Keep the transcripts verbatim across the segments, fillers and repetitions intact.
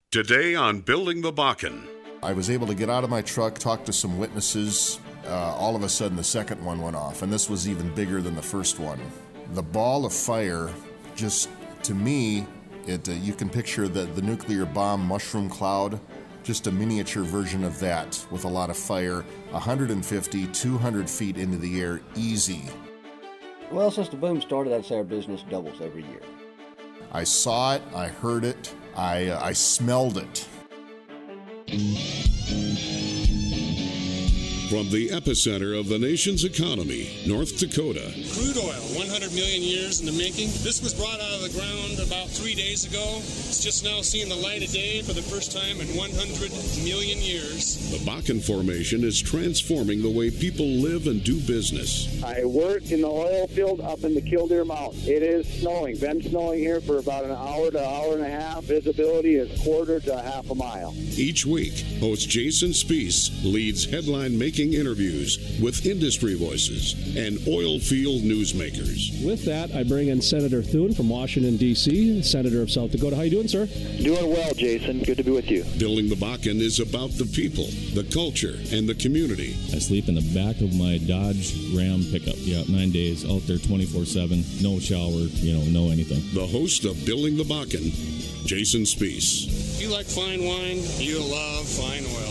Today on Building the Bakken. I was able to get out of my truck, talk to some witnesses. Uh, all of a sudden, the second one went off, and this was even bigger than the first one. The ball of fire, just to me, it uh, you can picture the, the nuclear bomb mushroom cloud, just a miniature version of that with a lot of fire, one hundred fifty, two hundred feet into the air, easy. Well, since the boom started, I'd say our business doubles every year. I saw it, I heard it, I, uh, I smelled it. From the epicenter of the nation's economy, North Dakota. Crude oil, one hundred million years in the making. This was brought out of the ground about three days ago. It's just now seeing the light of day for the first time in one hundred million years. The Bakken Formation is transforming the way people live and do business. I work in the oil field up in the Killdeer Mountain. It is snowing. Been snowing here for about an hour to an hour and a half. Visibility is quarter to half a mile. Each week, host Jason Spiess leads headline-making interviews with industry voices and oil field newsmakers. With that, I bring in Senator Thune from Washington, D C, Senator of South Dakota. How you doing, sir? Doing well, Jason. Good to be with you. Building the Bakken is about the people, the culture, and the community. I sleep in the back of my Dodge Ram pickup. Yeah, nine days, out there twenty-four seven, no shower, you know, no anything. The host of Building the Bakken, Jason Spiess. If you like fine wine, you'll love fine oil.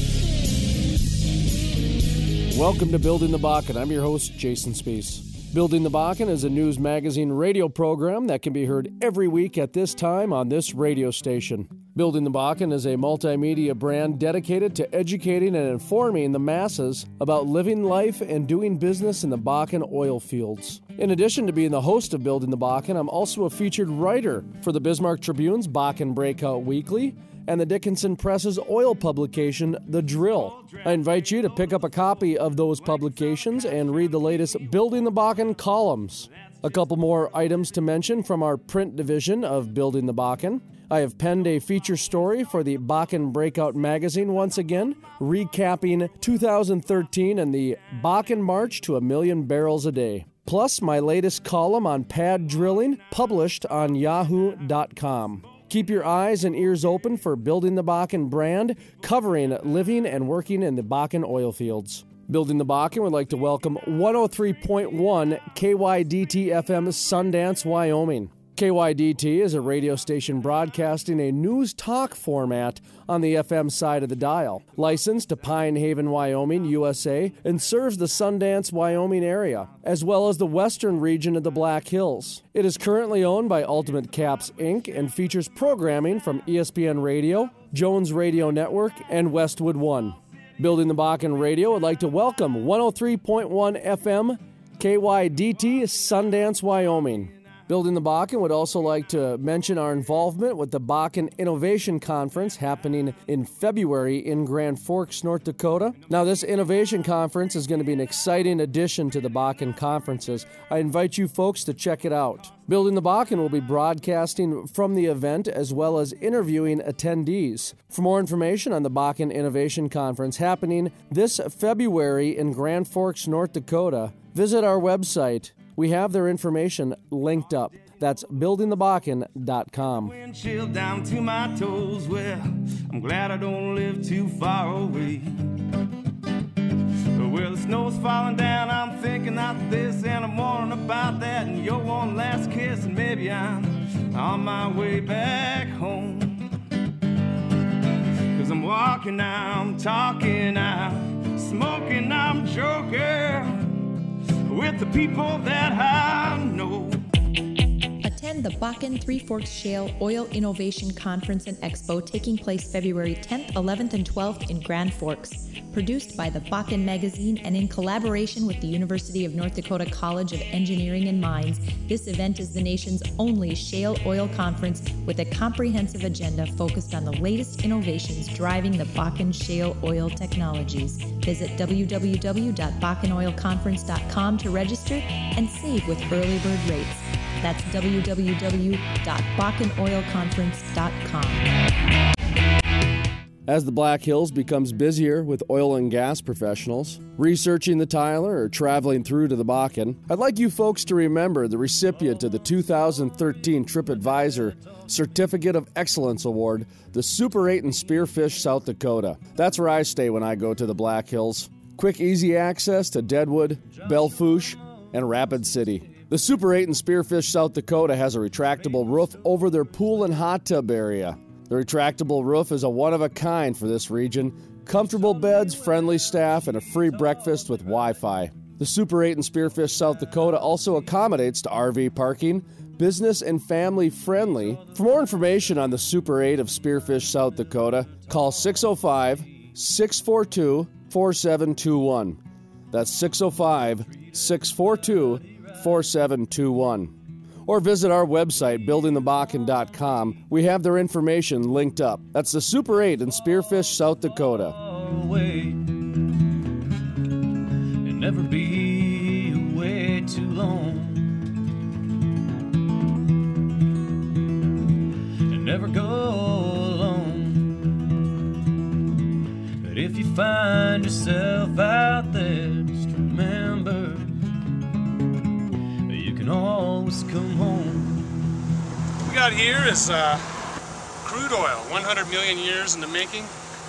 Welcome to Building the Bakken. I'm your host, Jason Spiess. Building the Bakken is a news magazine radio program that can be heard every week at this time on this radio station. Building the Bakken is a multimedia brand dedicated to educating and informing the masses about living life and doing business in the Bakken oil fields. In addition to being the host of Building the Bakken, I'm also a featured writer for the Bismarck Tribune's Bakken Breakout Weekly and the Dickinson Press's oil publication, The Drill. I invite you to pick up a copy of those publications and read the latest Building the Bakken columns. A couple more items to mention from our print division of Building the Bakken. I have penned a feature story for the Bakken Breakout magazine once again, recapping two thousand thirteen and the Bakken March to a million barrels a day. Plus, my latest column on pad drilling, published on yahoo dot com. Keep your eyes and ears open for Building the Bakken brand, covering living and working in the Bakken oil fields. Building the Bakken would like to welcome one oh three point one K Y D T F M Sundance, Wyoming. K Y D T is a radio station broadcasting a news talk format on the F M side of the dial, licensed to Pine Haven, Wyoming, U S A, and serves the Sundance, Wyoming area, as well as the western region of the Black Hills. It is currently owned by Ultimate Caps, Incorporated and features programming from E S P N Radio, Jones Radio Network, and Westwood One. Building the Bakken Radio would like to welcome one oh three point one F M K Y D T Sundance, Wyoming. Building the Bakken would also like to mention our involvement with the Bakken Innovation Conference happening in February in Grand Forks, North Dakota. Now, this Innovation Conference is going to be an exciting addition to the Bakken conferences. I invite you folks to check it out. Building the Bakken will be broadcasting from the event as well as interviewing attendees. For more information on the Bakken Innovation Conference happening this February in Grand Forks, North Dakota, visit our website. We have their information linked up. That's building the bakken dot com. Wind chill down to my toes. Well, I'm glad I don't live too far away. Well, the snow's falling down. I'm thinking of this and I'm wondering about that. And your one last kiss, and maybe I'm on my way back home. Cause I'm walking now, I'm talking now, smoking, I'm joking with the people that I know. Attend the Bakken Three Forks Shale Oil Innovation Conference and Expo taking place February tenth, eleventh, and twelfth in Grand Forks. Produced by the Bakken Magazine and in collaboration with the University of North Dakota College of Engineering and Mines, this event is the nation's only shale oil conference with a comprehensive agenda focused on the latest innovations driving the Bakken shale oil technologies. Visit w w w dot bakken oil conference dot com to register and save with early bird rates. That's w w w dot bakken oil conference dot com. As the Black Hills becomes busier with oil and gas professionals, researching the Tyler or traveling through to the Bakken, I'd like you folks to remember the recipient of the two thousand thirteen TripAdvisor Certificate of Excellence Award, the Super eight in Spearfish, South Dakota. That's where I stay when I go to the Black Hills. Quick, easy access to Deadwood, Belle Fourche, and Rapid City. The Super eight in Spearfish, South Dakota has a retractable roof over their pool and hot tub area. The retractable roof is a one-of-a-kind for this region. Comfortable beds, friendly staff, and a free breakfast with Wi-Fi. The Super eight in Spearfish, South Dakota also accommodates to R V parking, business and family friendly. For more information on the Super eight of Spearfish, South Dakota, call six oh five, six four two, four seven two one. That's six oh five, six four two, four seven two one. Or visit our website, building the bakken dot com. We have their information linked up. That's the Super eight in Spearfish, South Dakota. And never be away too long. And never go alone. But if you find yourself out there, just remember you can always come home. What we got here is uh, crude oil, one hundred million years in the making.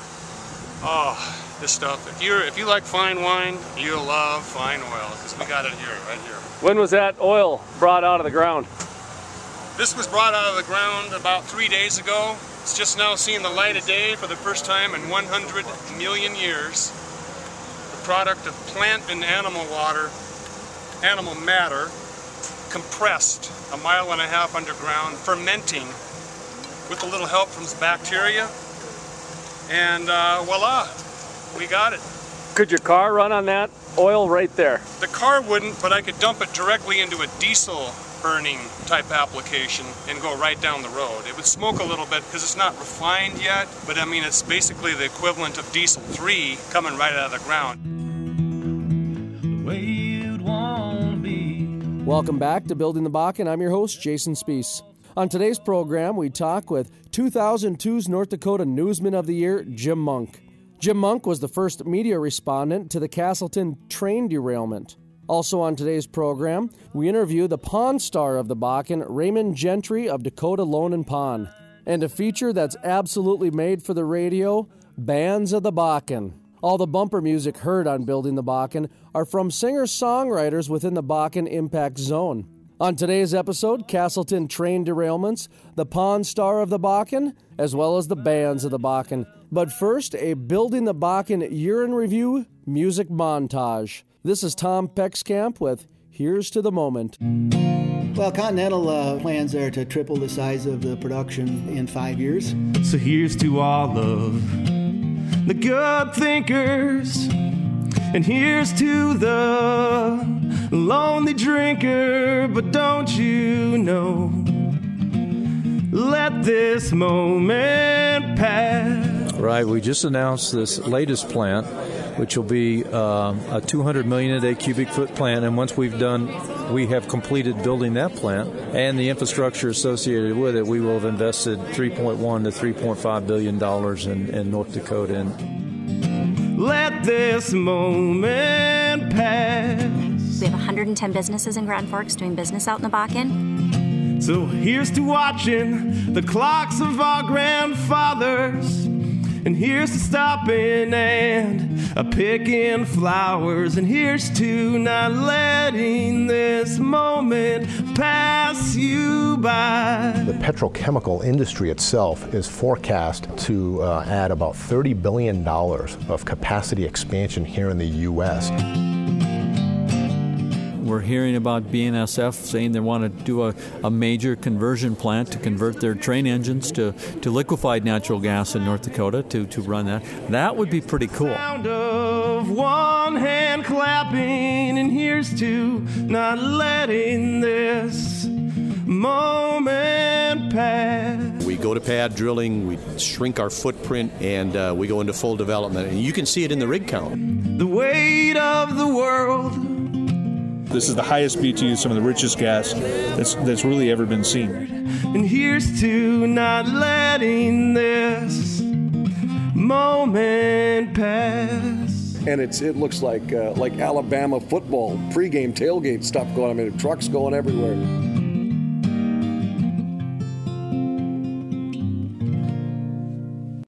Oh, this stuff. If you're if you like fine wine, you'll love fine oil because we got it here, right here. When was that oil brought out of the ground? This was brought out of the ground about three days ago. It's just now seeing the light of day for the first time in one hundred million years. The product of plant and animal water, animal matter, compressed a mile and a half underground, fermenting with a little help from bacteria, and uh, voila, we got it. Could your car run on that oil right there? The car wouldn't, but I could dump it directly into a diesel burning type application and go right down the road. It would smoke a little bit because it's not refined yet, but I mean it's basically the equivalent of diesel three coming right out of the ground. The way you'd want to be. Welcome back to Building the Bakken. I'm your host, Jason Spees. On today's program, we talk with two thousand two's North Dakota Newsman of the Year, Jim Monk. Jim Monk was the first media respondent to the Castleton train derailment. Also on today's program, we interview the Pawn Star of the Bakken, Raymond Gentry of Dakota Loan and Pawn. And a feature that's absolutely made for the radio, Bands of the Bakken. All the bumper music heard on Building the Bakken are from singer-songwriters within the Bakken Impact Zone. On today's episode, Castleton train derailments, the Pawn Star of the Bakken, as well as the Bands of the Bakken. But first, a Building the Bakken Year in Review music montage. This is Tom Peckskamp with Here's to the Moment. Well, Continental uh, plans are to triple the size of the production in five years. So here's to all of the good thinkers, and here's to the lonely drinker. But don't you know, let this moment pass. Right, we just announced this latest plant, which will be uh, a two hundred million a day cubic foot plant, and once we've done, we have completed building that plant and the infrastructure associated with it, we will have invested three point one to three point five billion dollars in, in North Dakota. And let this moment pass. We have one hundred ten businesses in Grand Forks doing business out in the Bakken. So here's to watching the clocks of our grandfathers, and here's to stopping and a picking flowers, and here's to not letting this moment pass you by. The petrochemical industry itself is forecast to uh, add about thirty billion dollars of capacity expansion here in the U S We're hearing about B N S F saying they want to do a, a major conversion plant to convert their train engines to, to liquefied natural gas in North Dakota to, to run that. That would be pretty cool. Sound of one hand clapping, and here's to not letting this moment pass. We go to pad drilling, we shrink our footprint, and uh, we go into full development. And you can see it in the rig count. The weight of the world. This is the highest B T U, some of the richest gas that's that's really ever been seen. And here's to not letting this moment went past. And it's it looks like uh, like Alabama football pregame tailgate stuff going. I mean, trucks going everywhere.